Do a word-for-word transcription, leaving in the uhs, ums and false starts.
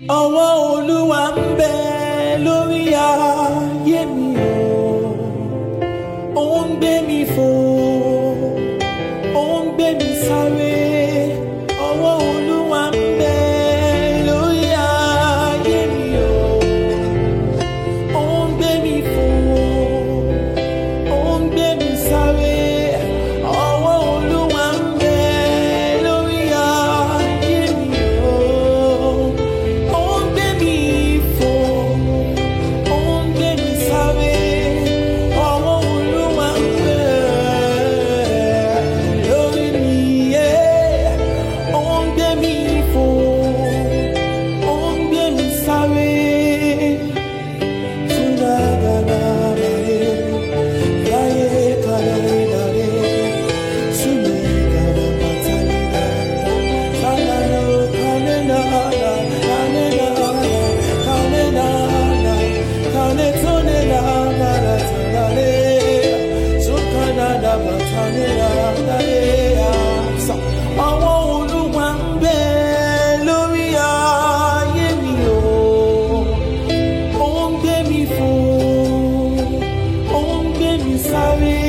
Ọwọ́ Olúwa ń bẹ lórí ayé mi o, ó ń gbé mi fò, ó ń gbé mi sáré. Ọwọ́ Olúwa ń bẹ lórí ayé mi o, ó ń gbé mi fò, ó ń gbé mi sáré. Ọwọ́ Olúwa ń bẹ lórí ayé mi o, ó ń gbé mi fò, ó ń gbé mi sáré. Ọwọ́ Olúwa ń bẹ lórí mi, yeah. Ó ń gbé mi fò, ó ń gbé mi sáré. Ọwọ́ Olúwa ń bẹ lórí ayé mi o, ó ń gbé mi fò, ó ń gbé mi sáré.